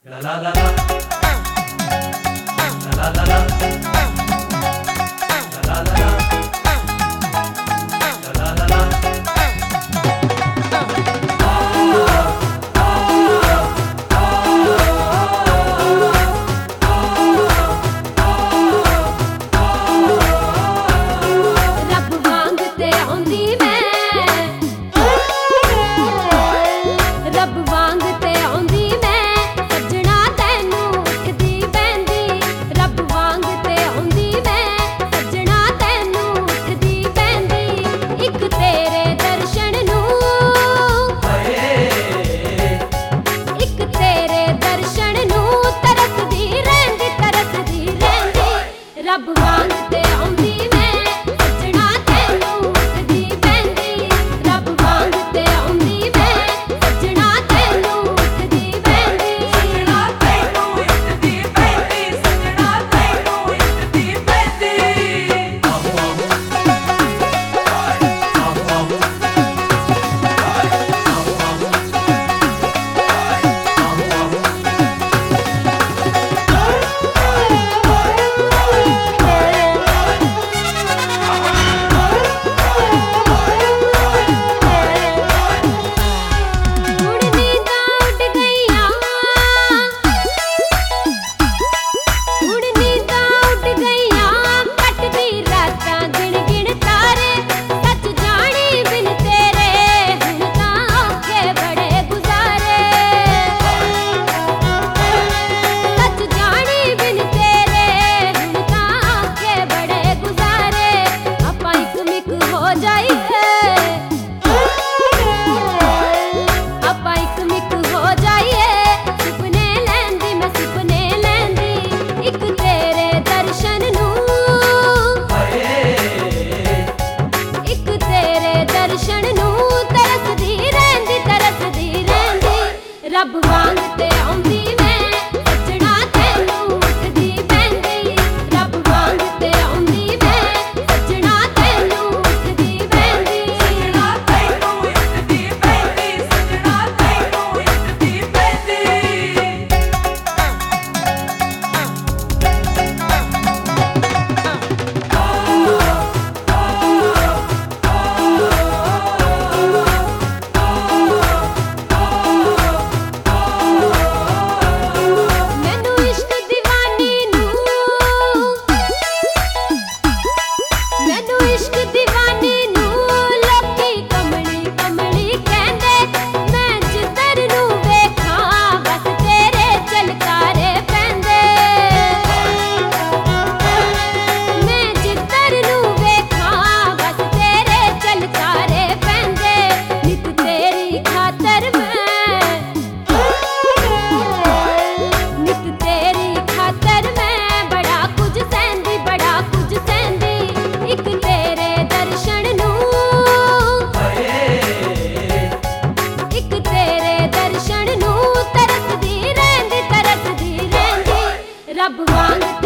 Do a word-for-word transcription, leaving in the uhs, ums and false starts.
La la la la. La la la la. La la la la. La la la la. रब वांग ते आउंदी मैं, रब वांग ते आउंदी मैं, सजना तैनू उठदी बैंदी। रब वांग ते आउंदी मैं, सजना तैनू उठदी बैंदी। इक तेरे दर्शन नू, इक तेरे दर्शन नू तरसदी रैंदी, तरसदी रैंदी। रब वांग ते आउंदी मैं, सजना तैनू उठदी बैंदी। रब वांग ते आउंदी मैं, सजना तैनू उठदी बैंदी। सजना तैनू उठदी बैंदी, सजना तैनू उठदी बैंदी। हुण नींदां उड़ गईयां, हुण नींदां उड़ गईयां, कटदी रातां गिण गिण तारे। सच जानी बिन तेरे हुण तां औखे बड़े गुजारे। सच जानी बिन तेरे हुण तां औखे बड़े गुजारे। आपां इक मिक हो जाईए, आपां इक मिक हो जाईए। सुपने लैंदी मैं, सुपने लैंदी, इक तेरे दर्शन नू, इक तेरे दर्शन नू तरसदी रैंदी, तरसदी रैंदी। रब वांग ते आउंदी मैं, सजना तैनू उठदी बैंदी। रब वांग ते आउंदी मैं, सजना तैनू उठदी बैंदी। सजना तैनू उठदी बैंदी, सजना तैनू उठदी बैंदी। मैनू इश्क दीवानी नू, मैनू इश्क दीवानी नू लोकी कमली कमली कहंदे। मैं जिधर नू वेखां बस तेरे झलकारे पैंदे। मैं जिधर नू वेखां बस तेरे झलकारे पैंदे। नित तेरी खातर मैं, नित तेरी खातर मैं बड़ा कुछ सहंदी, बड़ा कुछ सहंदी। इक तेरे दर्शन नू, इक तेरे दर्शन नू तरसदी रैंदी, तरसदी रैंदी। रब वांग